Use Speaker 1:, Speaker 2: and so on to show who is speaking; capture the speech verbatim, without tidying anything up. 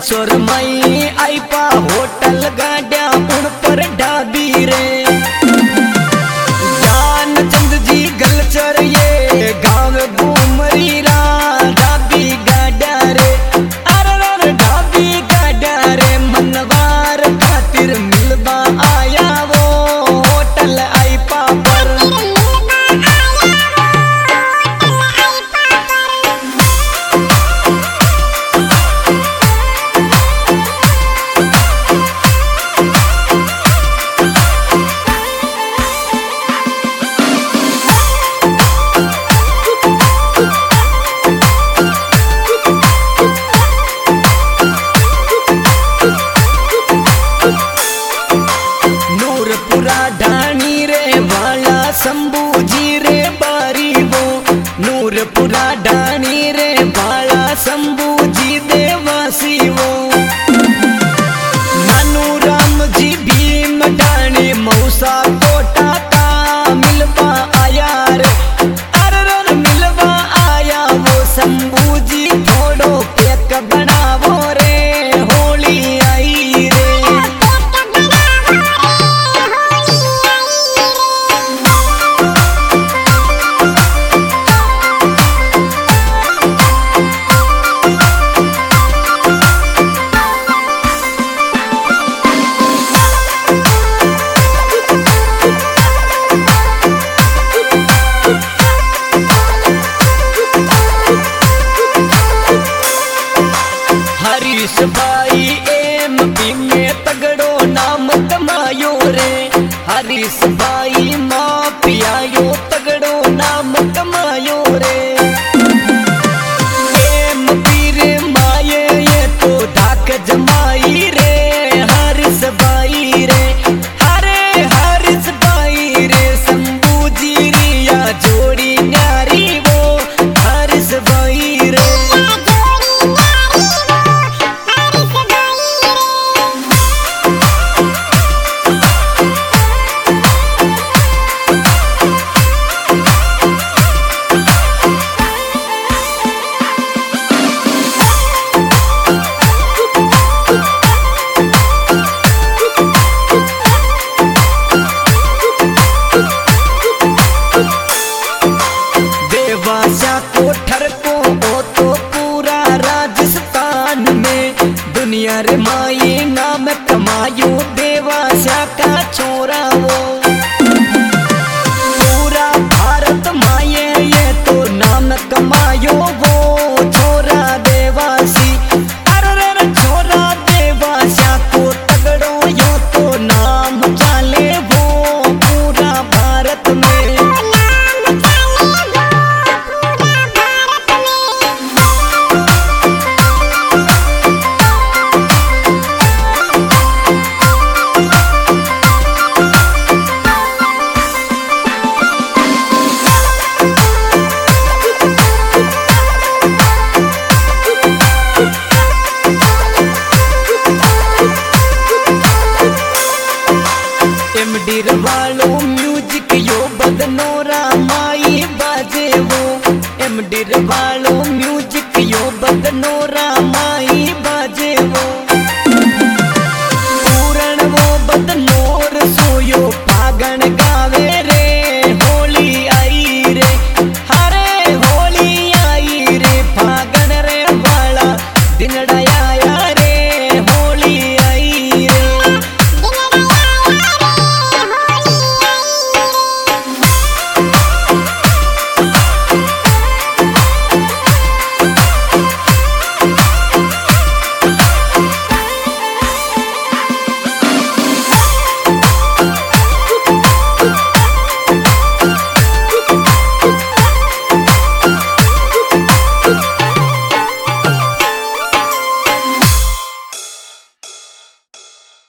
Speaker 1: मंसूर मई आई पा होटल गाड्या उन पर ढाबी रे जान चंद जी गलचर ये गांव घूमरी रा ढाबी गाड्या रे अरे ढाबी गाड्या रे मनवार खातिर मिलवा आया वो होटल आई पा पर शंभू जी रे बारी वो नूरपुरा डानी रे बाला शंभू जी देवासी वो नानू राम जी भीम डानी मौसा कोटा का मिलवा आया रे अरे मिलवा आया वो शंभू जी थोड़ो केक बनावो रे होली आई रे हरीश भाई एम पी में तगड़ो नाम कमायो रे हरीश भाई माँ पियायो तगड़ो नाम कमायो रे एम पी रे माये ये तो धाक जमाई रे हरीश भाई रे हरे हरीश भाई रे शंभू जी रिया जोड़ी न्यारी वो हरीश भाई रे दुनिया रे माई नाम कमायो देवाशा का छोरा वो पूरा भारत माये ये तो नाम कमायो वो छोरा देवासी अरे छोरा देवाशा को तगड़ो यो तो नाम चाले वो पूरा भारत में एमडीर वालो म्यूजिक यो बदनोरा माई बाजे वो एमडीर वालो म्यूजिक यो बदनोरा माई बाजे वो पूरण वो बदनोर सोयो पागण